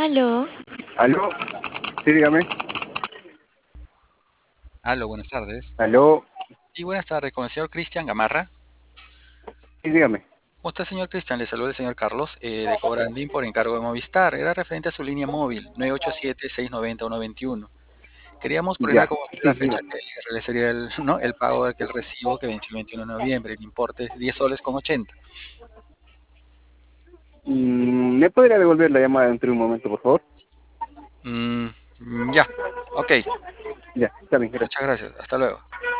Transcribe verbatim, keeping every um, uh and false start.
Aló, ¿Aló? Sí, dígame. Aló, buenas tardes. ¿Aló? Sí, buenas tardes, con el señor Cristian Gamarra. Sí, dígame. ¿Cómo está, señor Cristian? Le saluda el señor Carlos eh, de Cobrandín por encargo de Movistar. Era referente a su línea móvil, nueve ocho siete, seis nueve cero, uno dos uno. Queríamos coordinar Ya. con usted la Sí, fecha dígame. que realizaría el, ¿no? el pago del que el recibo que venció el veintiuno de noviembre. El importe es diez soles con ochenta. Mm, ¿Me podría devolver la llamada dentro de un momento, por favor? Mm, ya, ok. Ya, está bien, gracias. Muchas gracias. Hasta luego.